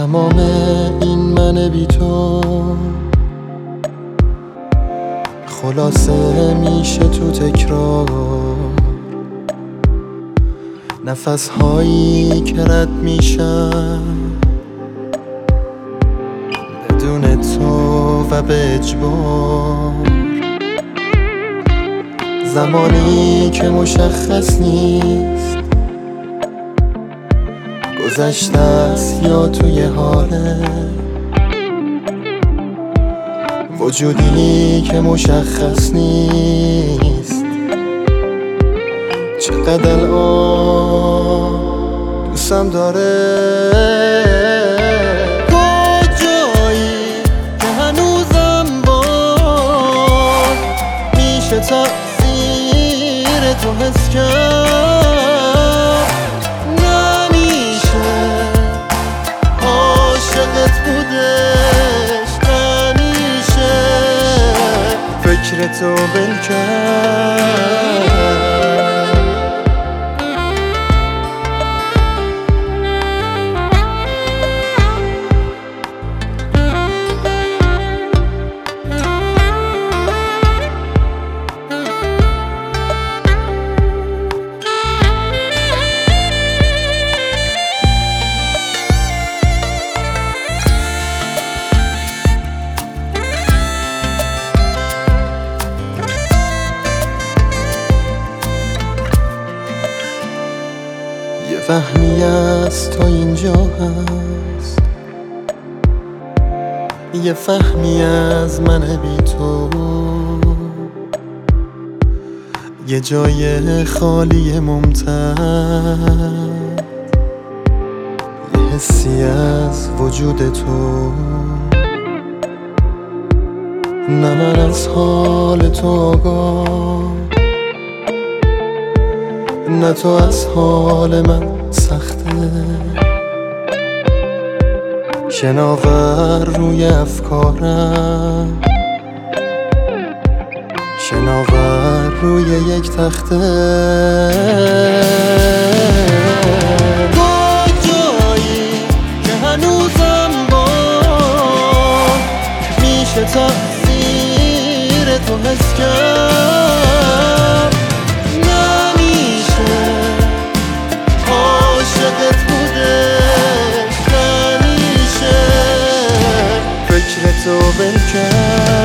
تمام این من بی تو خلاصه میشه تو تکرار، نفس هایی که رد میشن بدون تو و به اجبار، زمانی که مشخص نیست گذشته است یا توی حاله، وجودی که مشخص نیست چقدر الان دوستم داره. کجایی که هنوزم باز میشه تأثیر تو حس کرد، نمیشه عاشقت بودش، نمیشه فکر تو بل کرد. یه وهمی از تو اینجا هست، یه فهمی از من بی تو، یه جای خالی ممتد، یه حسی از وجود تو. نه من از حال تو آگاه، نه تو از حال من سخته، شناور روی افکارم، شناور روی یک تخته. کجایی که هنوزم باز میشه تأثیر تو حس کرد، عاشقت بودش، نمیشه فکر تو بل کرد.